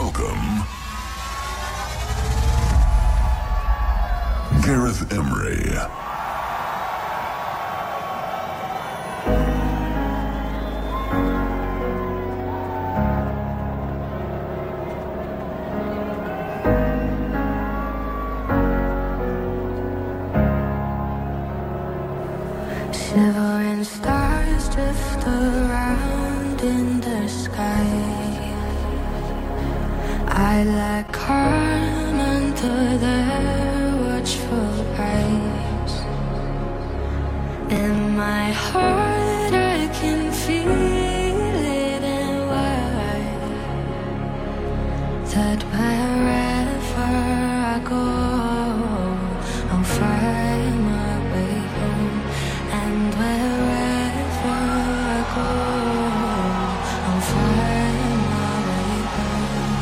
Welcome, Gareth Emery. Shivering stars drift around in the sky. I lie calm under their watchful eyes. In my heart I can feel it and why that wherever I go I'll find my way home. And wherever I go, I'll find my way home.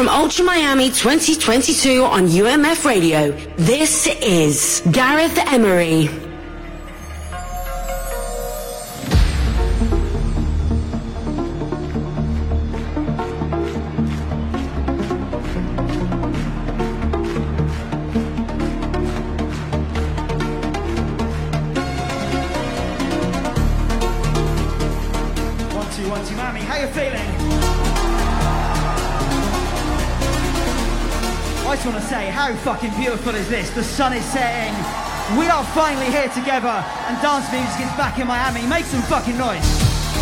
from Ultra Miami 2022 on UMF Radio. This is Gareth Emery. How fucking beautiful is this? The sun is setting. We are finally here together and dance music is back in Miami. Make some fucking noise.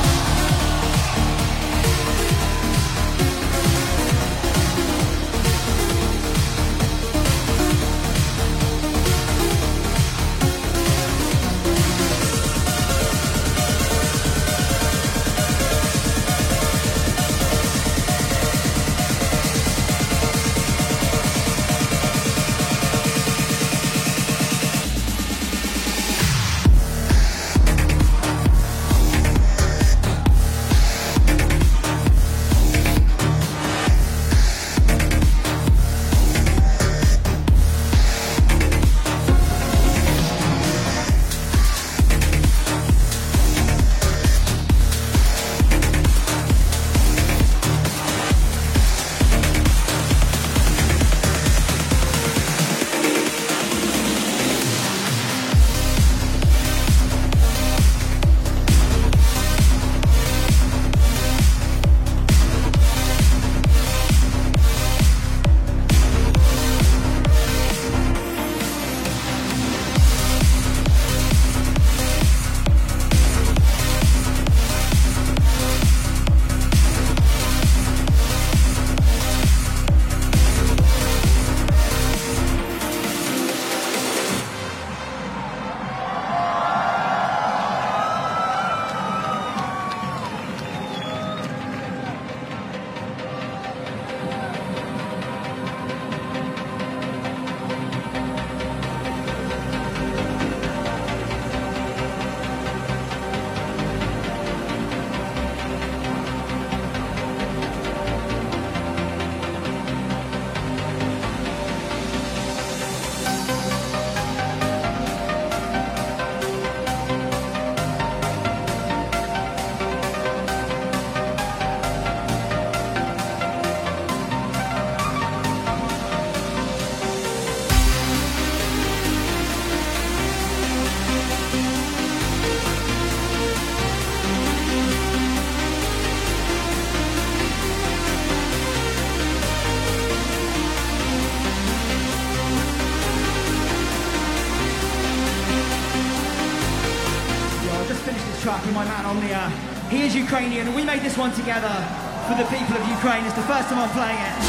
My man on the he is Ukrainian and we made this one together for the people of Ukraine. It's the first time I'm playing it.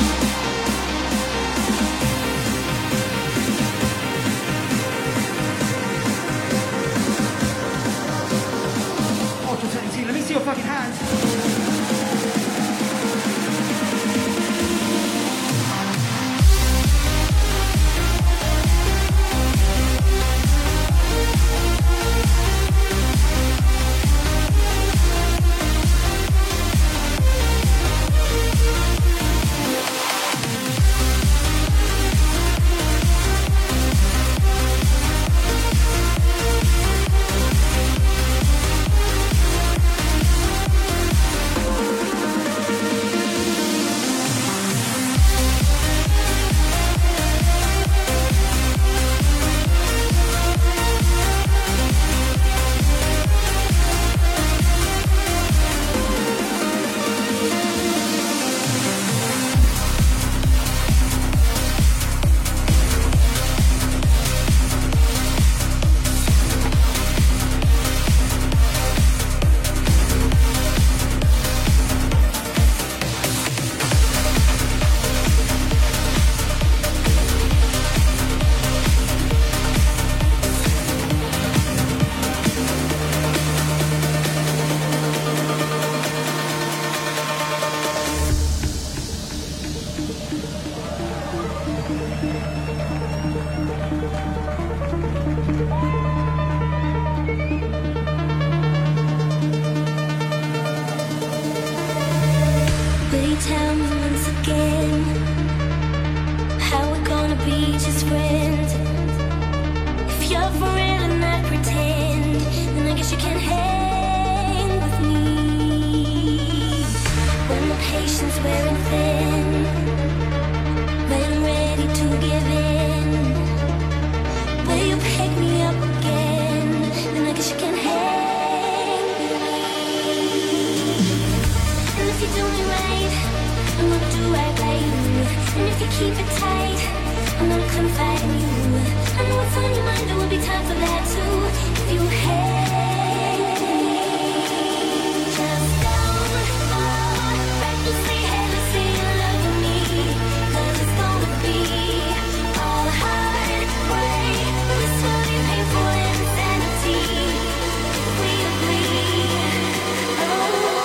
Ultra 22, let me see your fucking hands. be just friends. If you're for real and not pretend, then I guess you can hang with me. When the patience wearing thin, when I'm ready to give in, will you pick me up again? Then I guess you can hang with me. And if you do me right, I'm gonna do right by you. And if you keep it tight, I'm gonna confide in you. I know what's on your mind, there will be time for that too. If you hate, just don't recklessly, headlessly in love with me. 'Cause it's gonna be all heartbreak, blissfully painful insanity. If we agree, oh,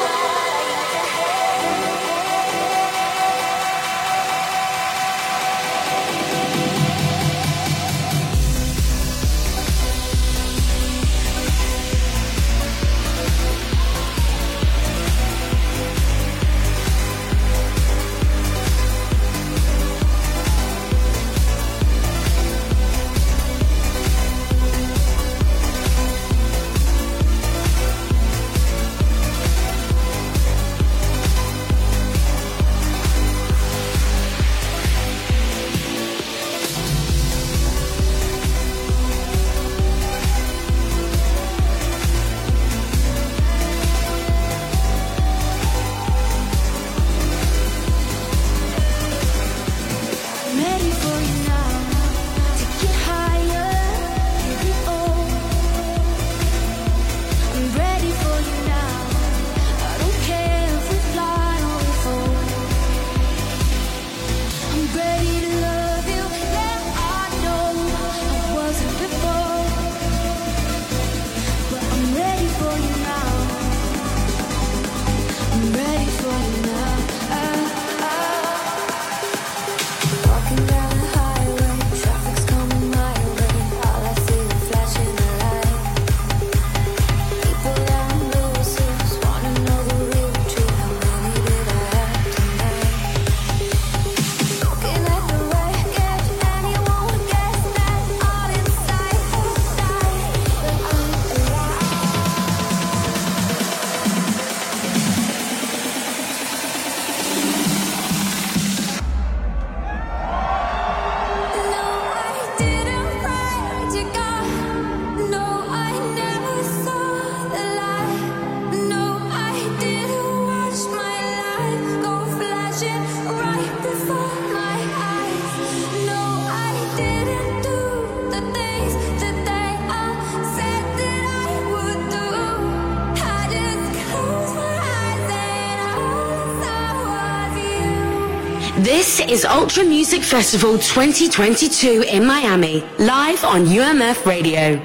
This is Ultra Music Festival 2022 in Miami, live on UMF Radio.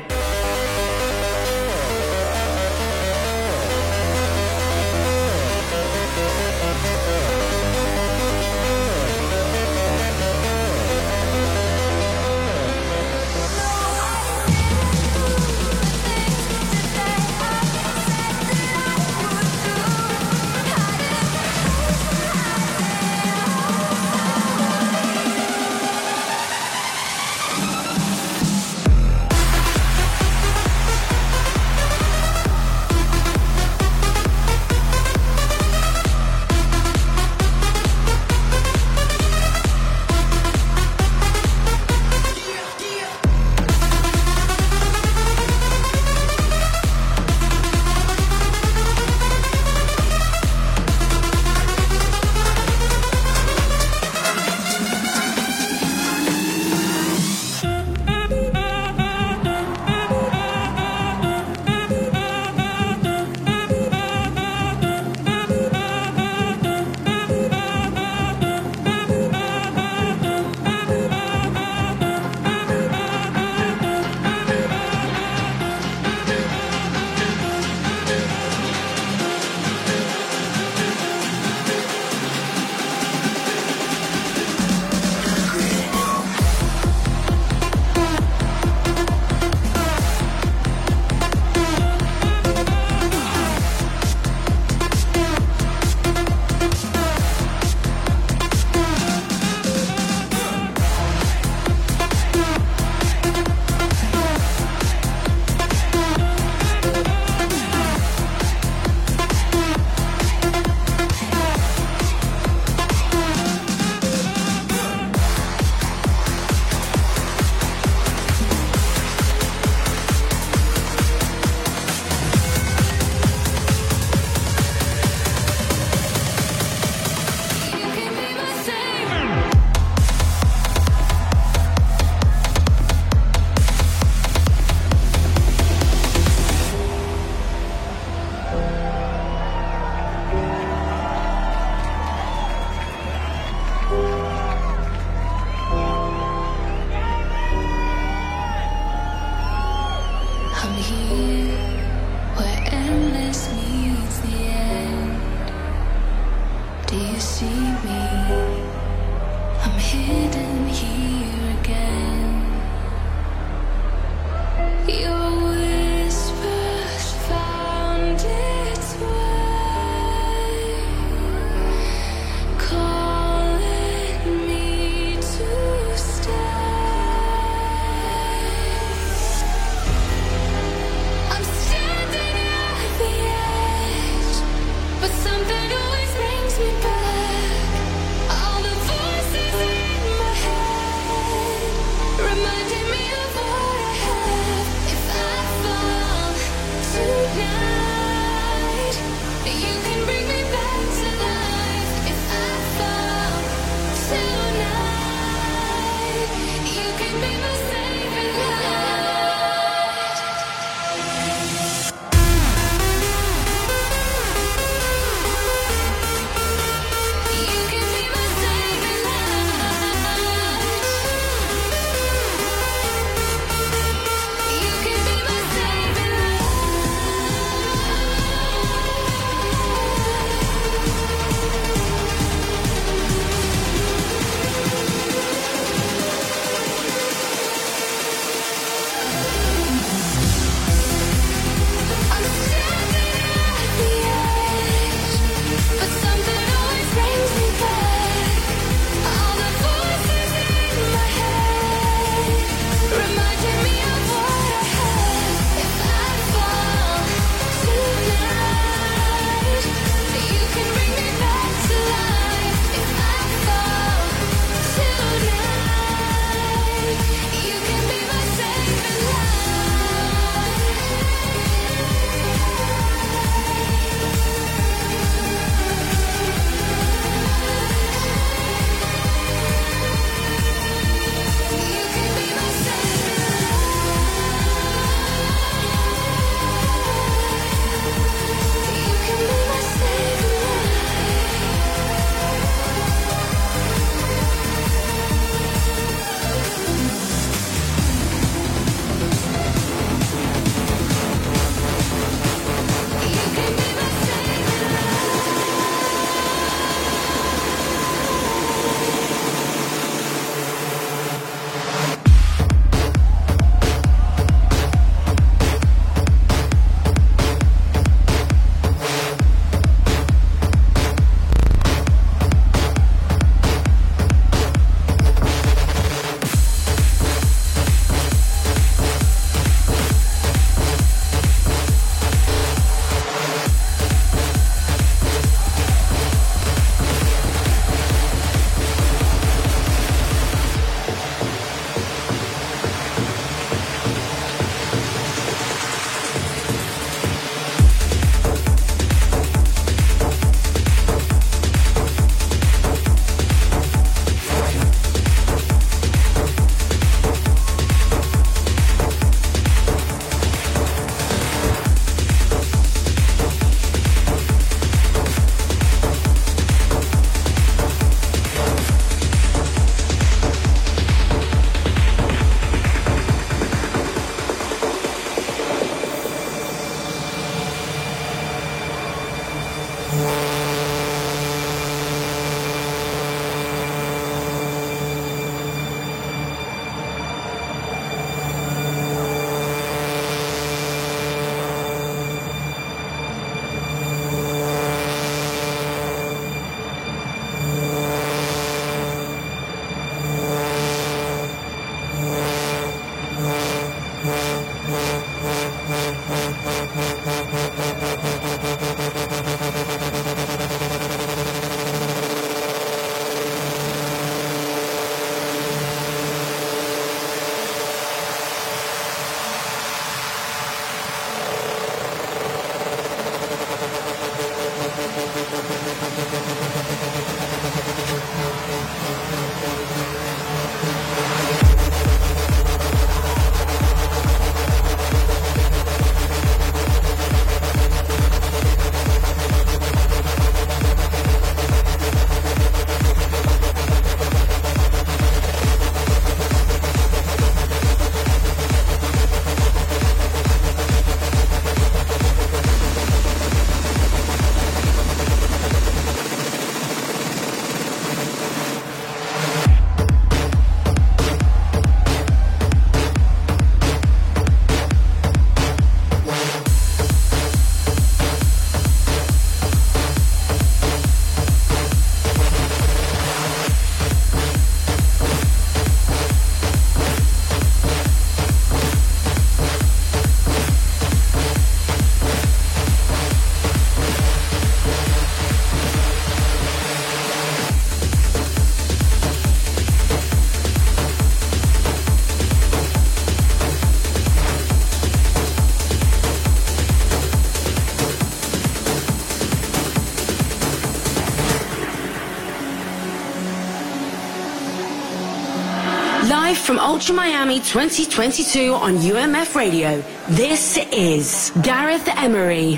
Live from Ultra Miami 2022 on UMF Radio, this is Gareth Emery.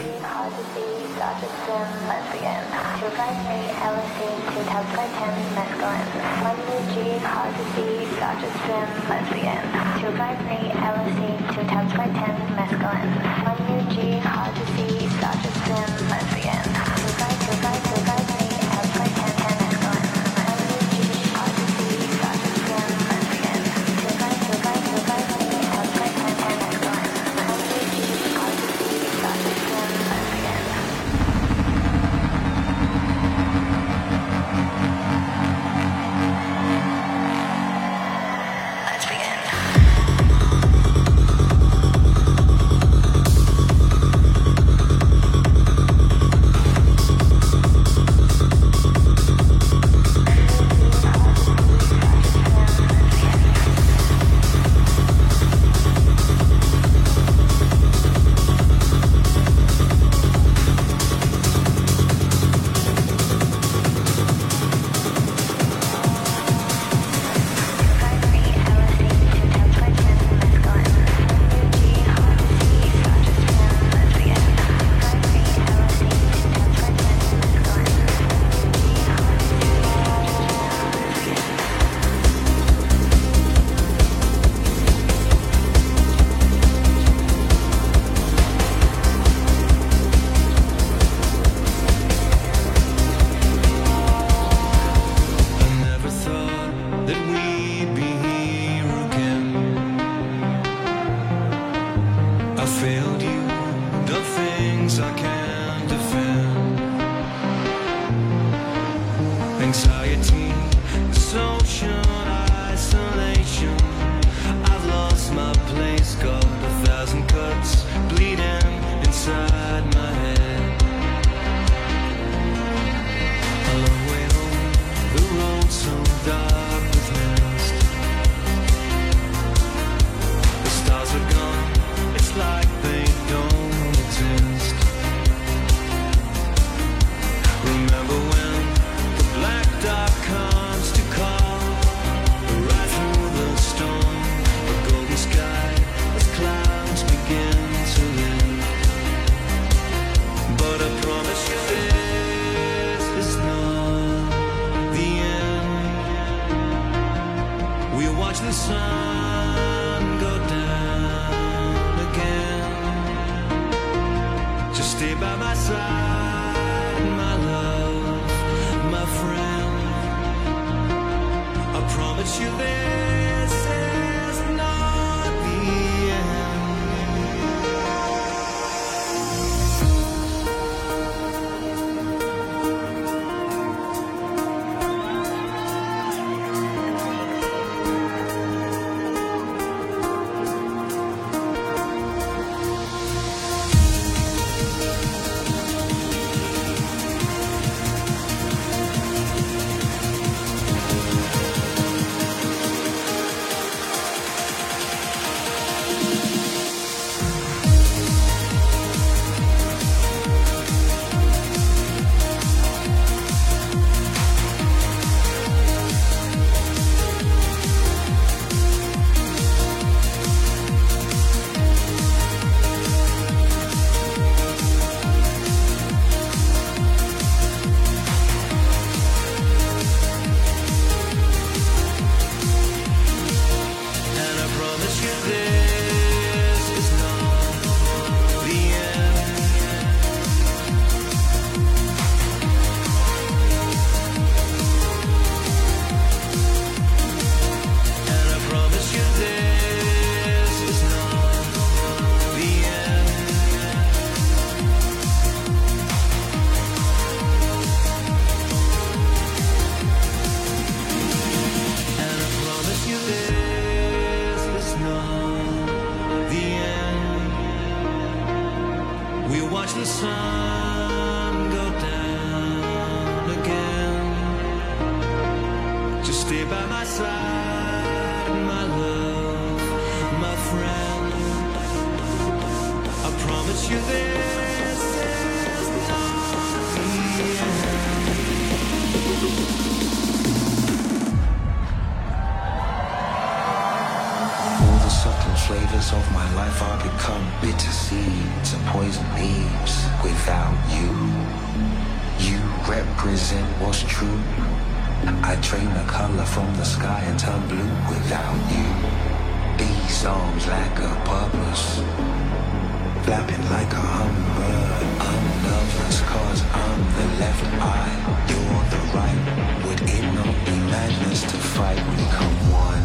the subtle flavors of my life are become bitter seeds and poison leaves. Without you, you represent what's true. I drain the color from the sky and turn blue. Without you, these arms lack a purpose, flapping like a hummingbird. I'm nervous cause I'm the left eye, you're the right. Would it not be madness to fight? Become one.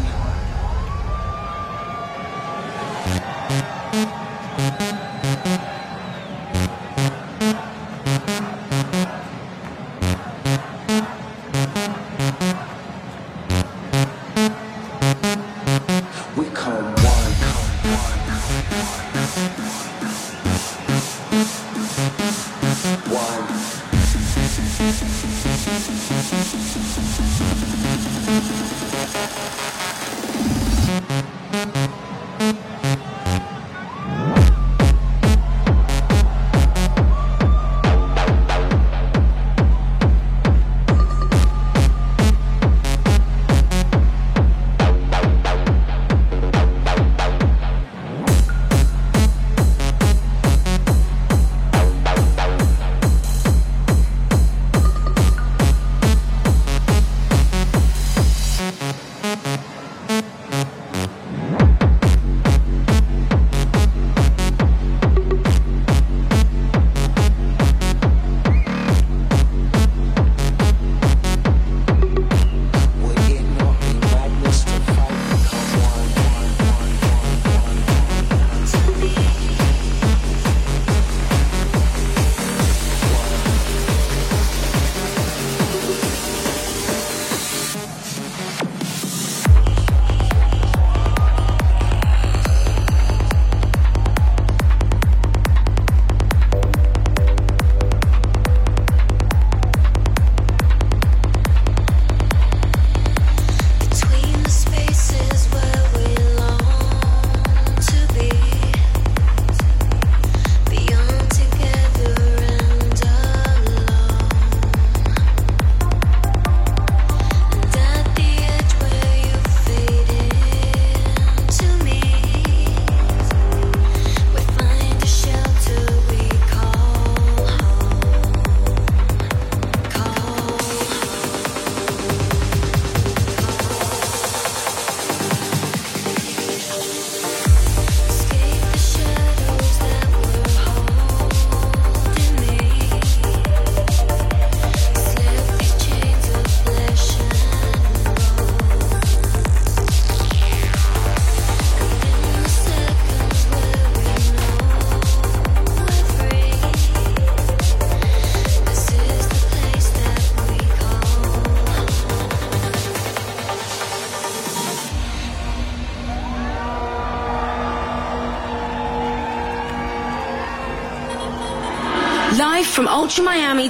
Live from Ultra Miami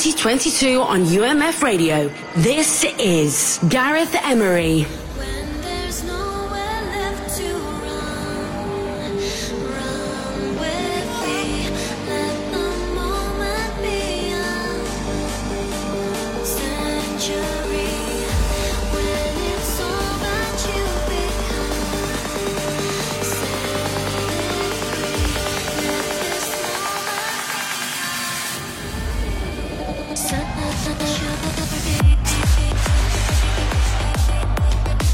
2022 on UMF Radio, this is Gareth Emery. When there's nowhere left to run, run with me. Let the moment be a century. When it's all that you become, set it free. Let this moment be a century.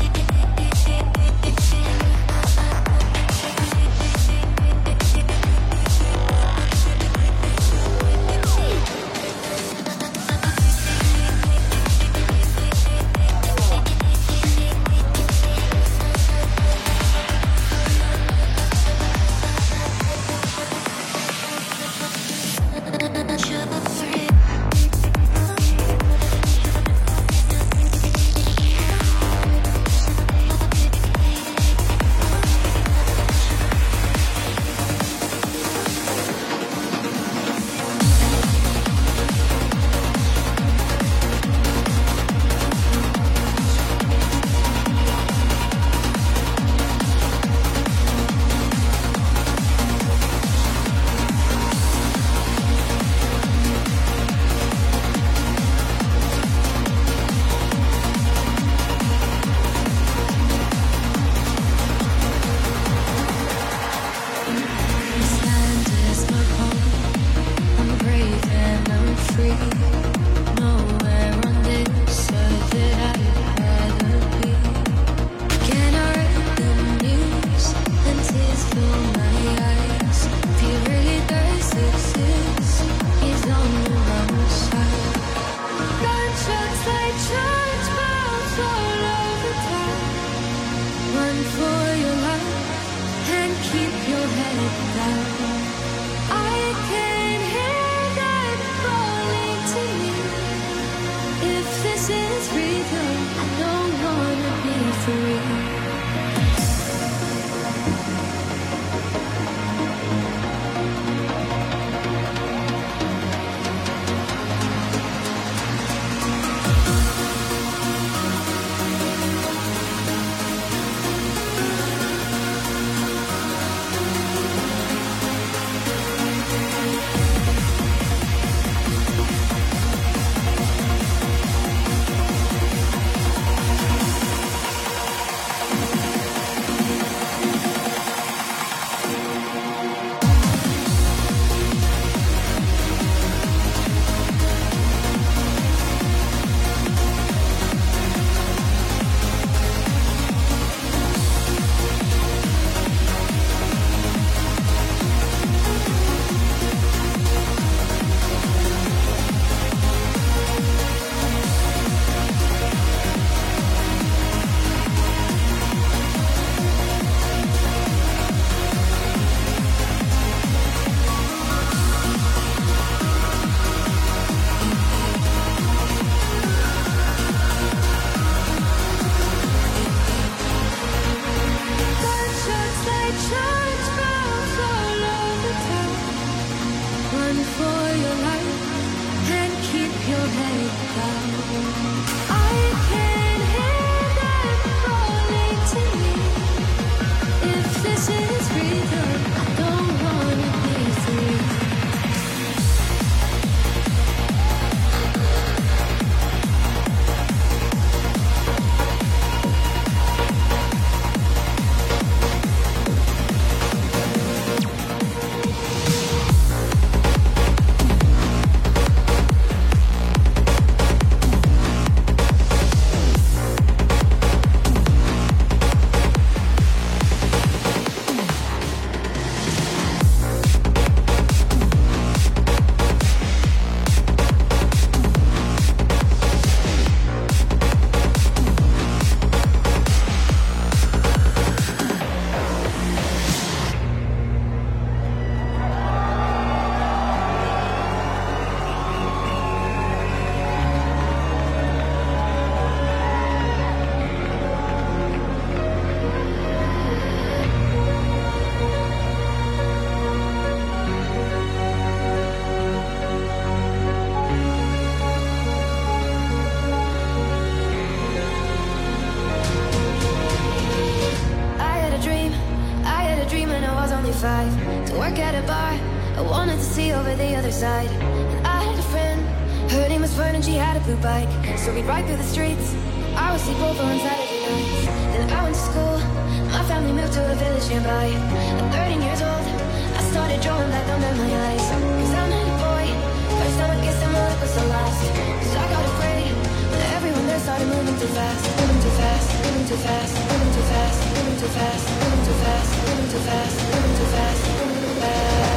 5 to work at a bar. I wanted to see over the other side. And I had a friend, her name was Fern, and she had a blue bike. So we'd ride through the streets. I would sleep over on Saturday nights. Then I went to school. My family moved to a village nearby. At 13 years old, I started drawing black under my eyes. Cause I'm not a boy. First time I kissed him, my lip was the last. Cause I got afraid when everyone there started moving too fast. Moving too fast, moving too fast, moving too fast, moving too fast, moving too fast, moving too fast, moving too fast, moving too fast.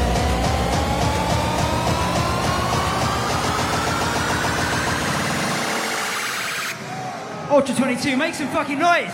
Ultra 22, make some fucking noise!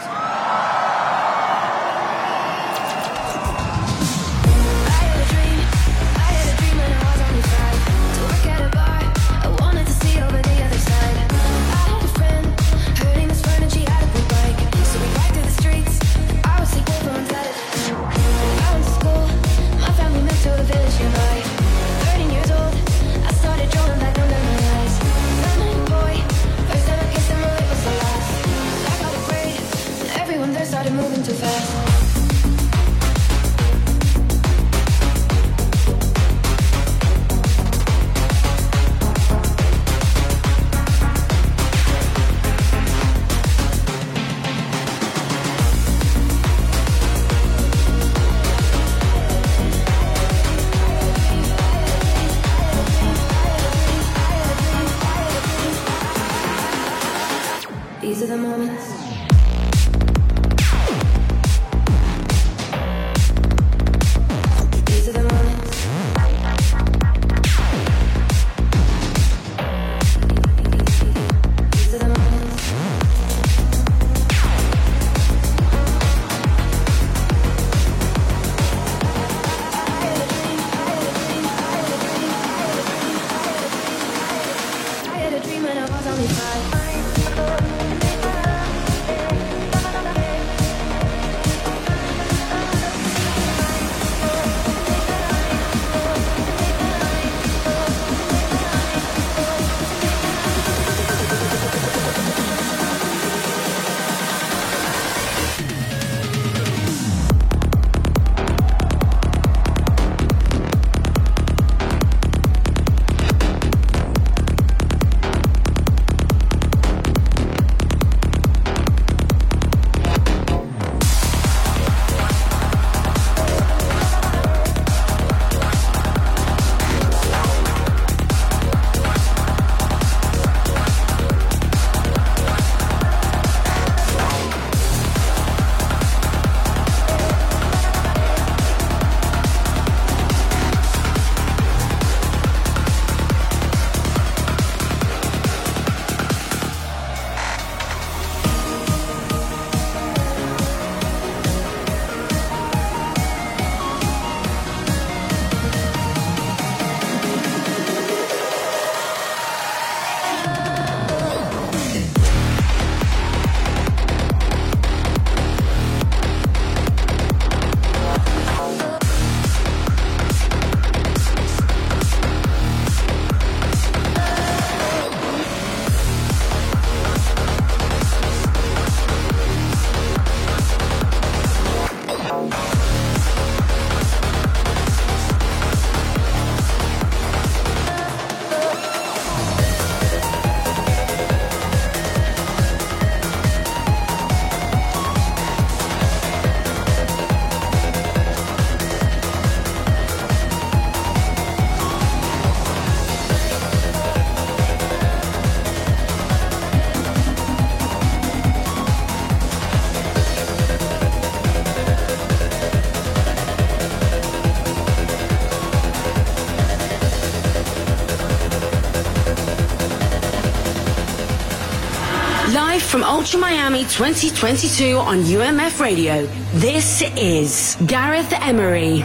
from Ultra Miami 2022 on UMF Radio. This is Gareth Emery.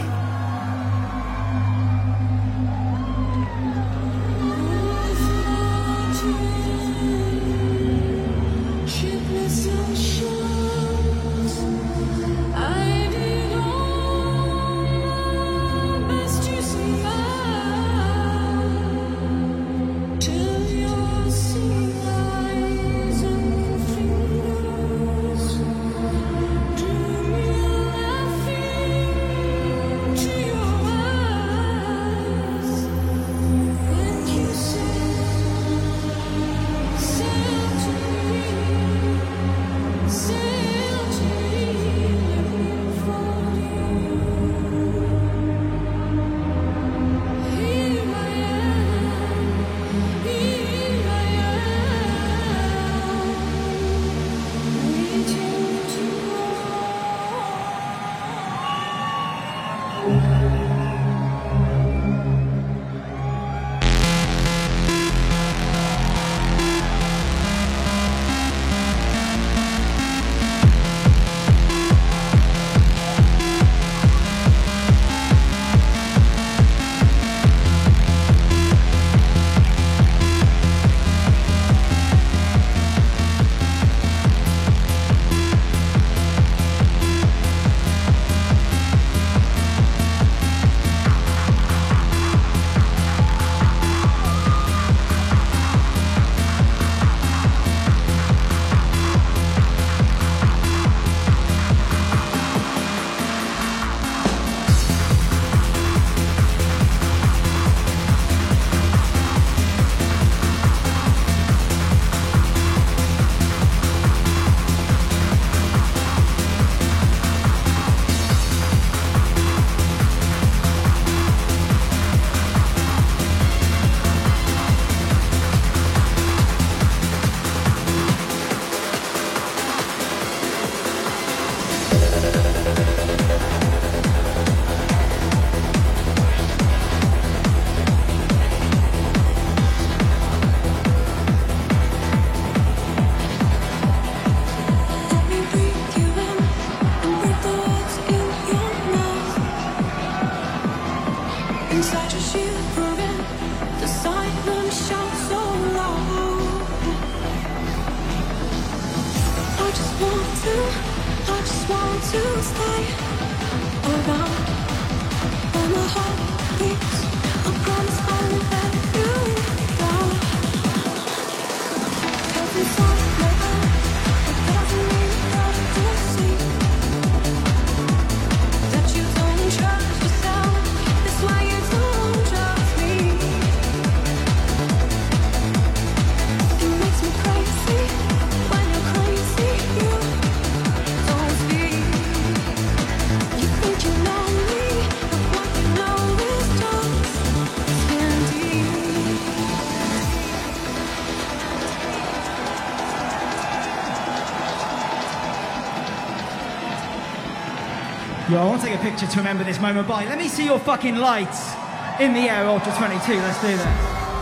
Yo, I want to take a picture to remember this moment by. Let me see your fucking lights in the air, Ultra 22. Let's do that.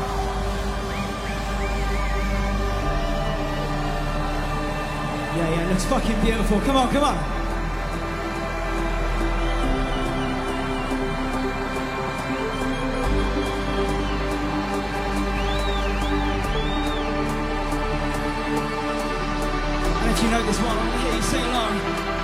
Yeah, it looks fucking beautiful. Come on, come on. And if you know this one, I want to hear you sing along.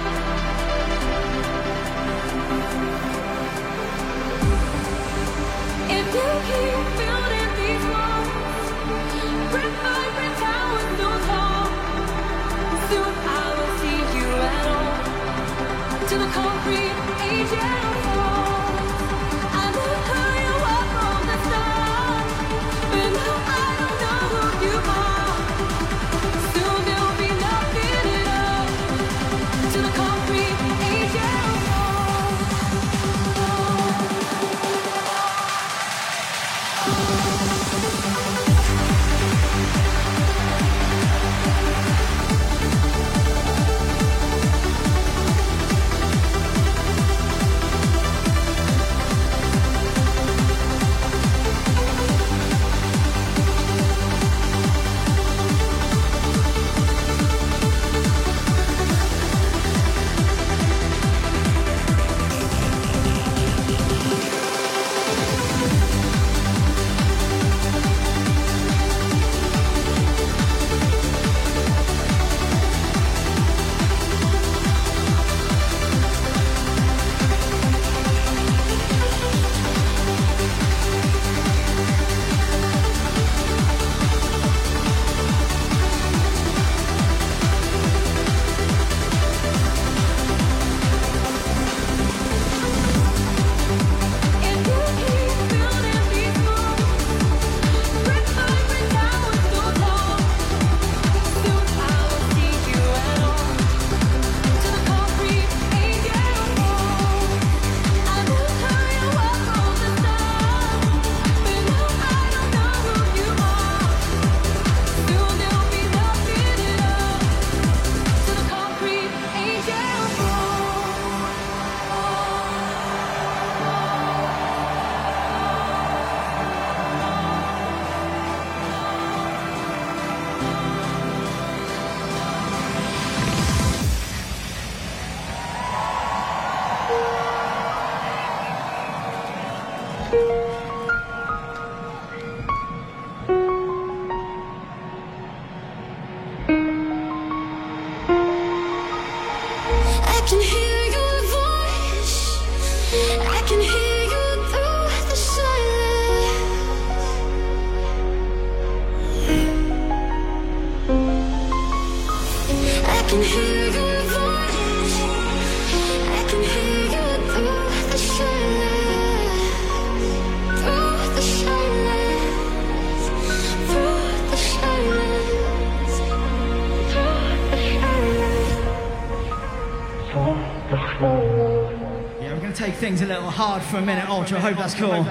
If you keep building these walls, brick by brick, towers so tall, soon I will see you at all. To the concrete age and fall. I will call you up from the start, but now I don't know who you are. Soon there'll be nothing at all. To the concrete age and fall. Things a little hard for a minute, Ultra. I hope that's cool.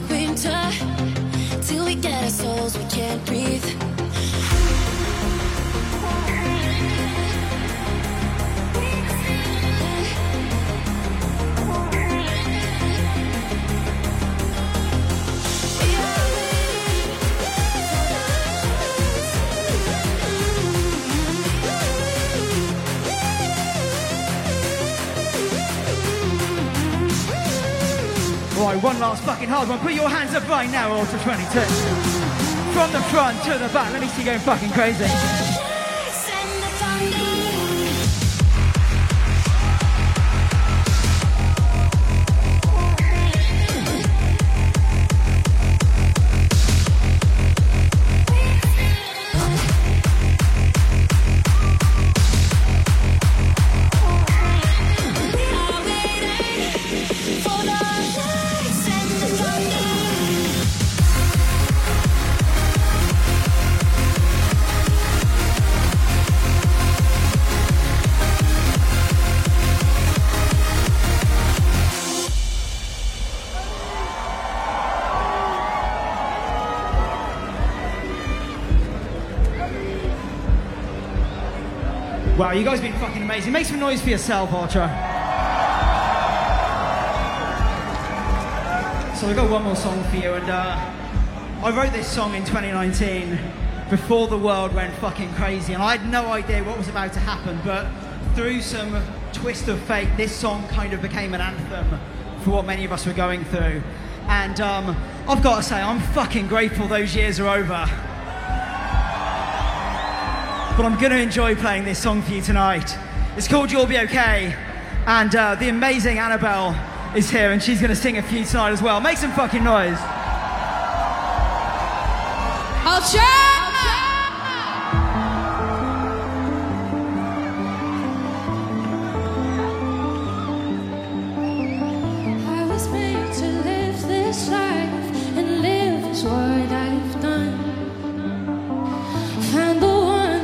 like winter, till we get our souls, we can't breathe. Right, one last fucking hard one. Put your hands up right now, Ultra 22. From the front to the back. Let me see you going fucking crazy. Wow, you guys have been fucking amazing. Make some noise for yourself, Ultra. So we've got one more song for you, and I wrote this song in 2019 before the world went fucking crazy, and I had no idea what was about to happen, but through some twist of fate, this song kind of became an anthem for what many of us were going through. And I've got to say, I'm fucking grateful those years are over. But I'm going to enjoy playing this song for you tonight. It's called You'll Be Okay, and the amazing Annabelle is here, and she's going to sing a few tonight as well. Make some fucking noise. I'll try. I was made to live this life, and live is what I've done. Found the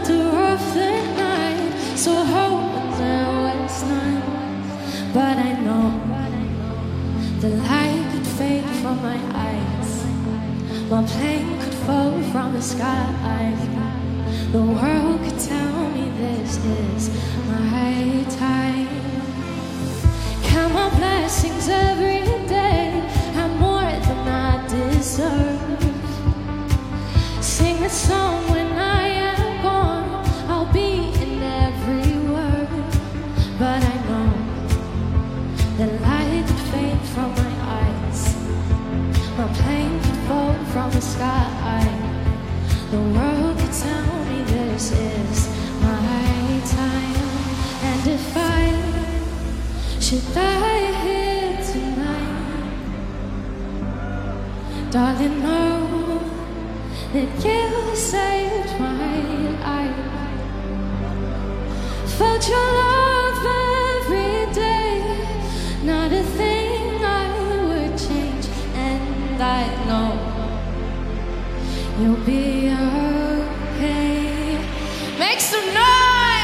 so hope there was none, but I know the light could fade from my eyes, my plane could fall from the sky. The world could tell me this is my time. Count my blessings every day, I'm more than I deserve. Sing a song when I am gone, I'll be every word, but I know the light could fade from my eyes, my plane could fall from the sky. The world could tell me this is my time, and if I should die here tonight, darling, know that you saved my life. Felt your love every day, not a thing I would change, and I know you'll be okay. Make some noise!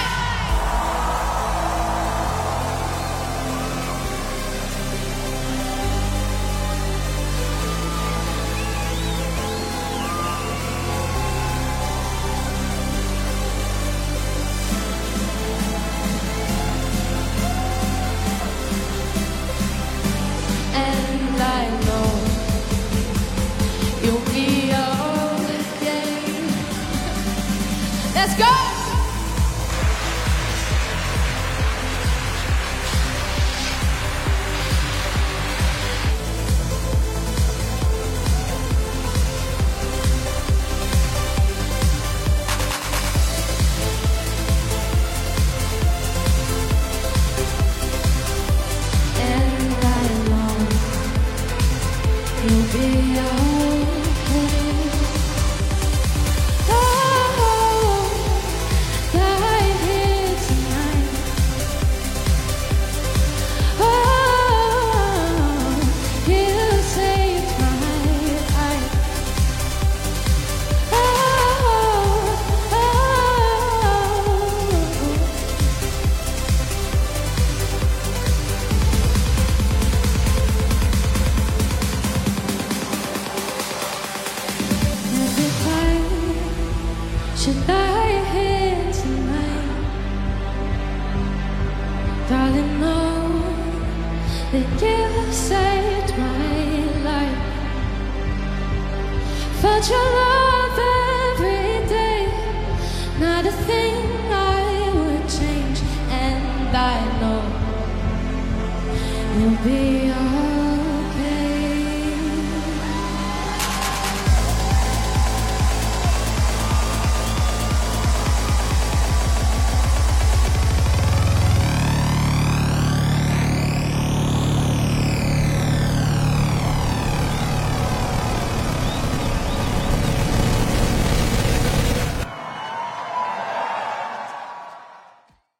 Let's go! And I know you'll be okay. should die here tonight. Darling, know that you have saved my life. Felt your love every day, not a thing I would change, and I know you'll be alright.